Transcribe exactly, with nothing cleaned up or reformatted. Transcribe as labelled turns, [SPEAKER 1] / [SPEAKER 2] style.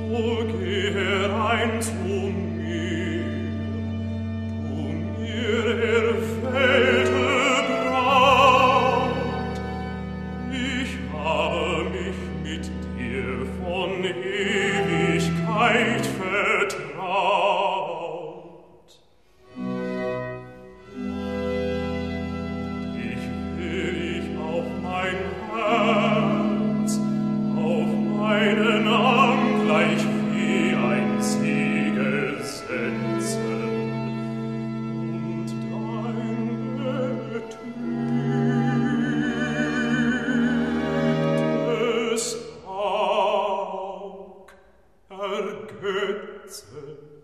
[SPEAKER 1] geh herein zu mir, du mir erfällte Braut. Ich habe mich mit dir von Ewigkeit vertraut. Ich will dich auf mein Herz, auf meinen Arm gleich wie ein Siegel setzen und dein betrübtes Aug ergötzen.